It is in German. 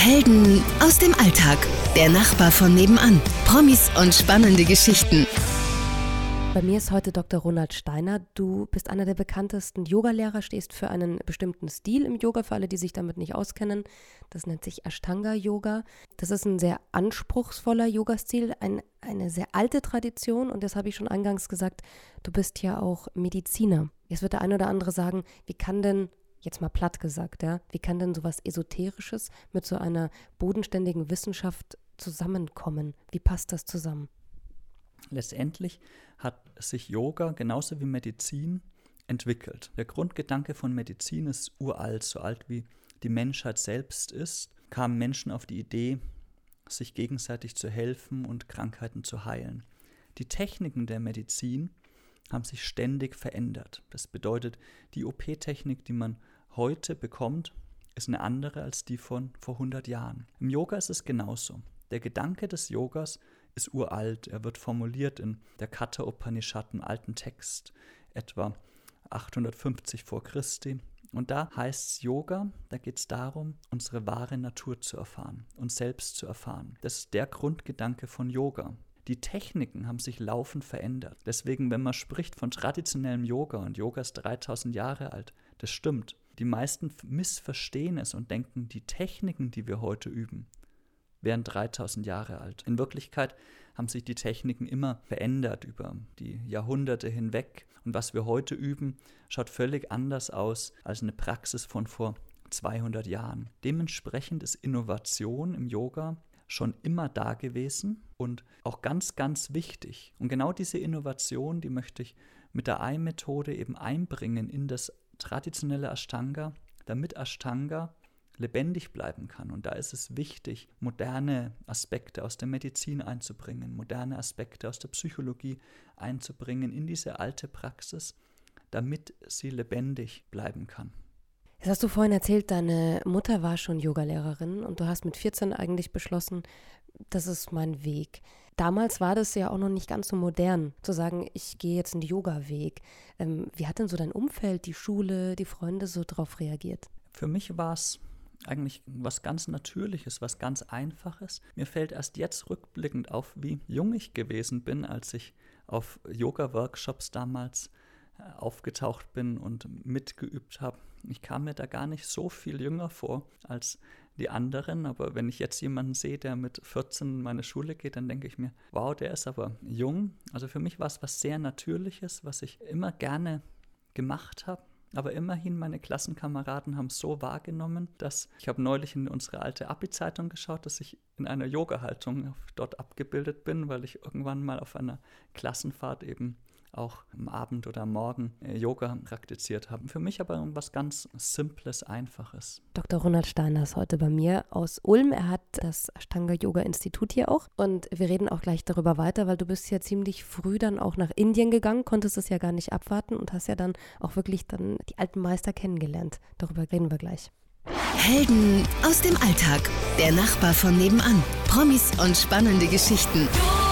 Helden aus dem Alltag. Der Nachbar von nebenan. Promis und spannende Geschichten. Bei mir ist heute Dr. Ronald Steiner. Du bist einer der bekanntesten Yogalehrer, stehst für einen bestimmten Stil im Yoga, für alle, die sich damit nicht auskennen. Das nennt sich Ashtanga-Yoga. Das ist ein sehr anspruchsvoller Yogastil, eine sehr alte Tradition, und das habe ich schon eingangs gesagt, du bist ja auch Mediziner. Jetzt wird der eine oder andere sagen, wie kann denn, jetzt mal platt gesagt, wie kann denn sowas Esoterisches mit so einer bodenständigen Wissenschaft zusammenkommen? Wie passt das zusammen? Letztendlich hat sich Yoga genauso wie Medizin entwickelt. Der Grundgedanke von Medizin ist uralt, so alt wie die Menschheit selbst ist, kamen Menschen auf die Idee, sich gegenseitig zu helfen und Krankheiten zu heilen. Die Techniken der Medizin haben sich ständig verändert. Das bedeutet, die OP-Technik, die man heute bekommt, ist eine andere als die von vor 100 Jahren. Im Yoga ist es genauso. Der Gedanke des Yogas ist uralt. Er wird formuliert in der Katha Upanishad, im alten Text, etwa 850 vor Christi. Und da heißt es Yoga, da geht es darum, unsere wahre Natur zu erfahren, uns selbst zu erfahren. Das ist der Grundgedanke von Yoga. Die Techniken haben sich laufend verändert. Deswegen, wenn man spricht von traditionellem Yoga, und Yoga ist 3000 Jahre alt, das stimmt. Die meisten missverstehen es und denken, die Techniken, die wir heute üben, wären 3000 Jahre alt. In Wirklichkeit haben sich die Techniken immer verändert über die Jahrhunderte hinweg. Und was wir heute üben, schaut völlig anders aus als eine Praxis von vor 200 Jahren. Dementsprechend ist Innovation im Yoga schon immer da gewesen und auch ganz, ganz wichtig. Und genau diese Innovation, die möchte ich mit der Ei-Methode eben einbringen in das traditionelle Ashtanga, damit Ashtanga lebendig bleiben kann. Und da ist es wichtig, moderne Aspekte aus der Medizin einzubringen, moderne Aspekte aus der Psychologie einzubringen in diese alte Praxis, damit sie lebendig bleiben kann. Jetzt hast du vorhin erzählt, deine Mutter war schon Yogalehrerin und du hast mit 14 eigentlich beschlossen, das ist mein Weg. Damals war das ja auch noch nicht ganz so modern, zu sagen, ich gehe jetzt einen Yoga-Weg. Wie hat denn so dein Umfeld, die Schule, die Freunde so drauf reagiert? Für mich war es eigentlich was ganz Natürliches, was ganz Einfaches. Mir fällt erst jetzt rückblickend auf, wie jung ich gewesen bin, als ich auf Yoga-Workshops damals aufgetaucht bin und mitgeübt habe. Ich kam mir da gar nicht so viel jünger vor als die anderen, aber wenn ich jetzt jemanden sehe, der mit 14 in meine Schule geht, dann denke ich mir, wow, der ist aber jung. Also für mich war es was sehr Natürliches, was ich immer gerne gemacht habe. Aber immerhin, meine Klassenkameraden haben es so wahrgenommen, dass ich habe neulich in unsere alte Abi-Zeitung geschaut, dass ich in einer Yoga-Haltung dort abgebildet bin, weil ich irgendwann mal auf einer Klassenfahrt eben auch am Abend oder am Morgen Yoga praktiziert habe. Für mich aber was ganz Simples, Einfaches. Dr. Ronald Steiner ist heute bei mir aus Ulm. Er hat das Ashtanga-Yoga-Institut hier auch. Und wir reden auch gleich darüber weiter, weil du bist ja ziemlich früh dann auch nach Indien gegangen, konntest es ja gar nicht abwarten und hast ja dann auch wirklich dann die alten Meister kennengelernt. Darüber reden wir gleich. Helden aus dem Alltag. Der Nachbar von nebenan. Promis und spannende Geschichten.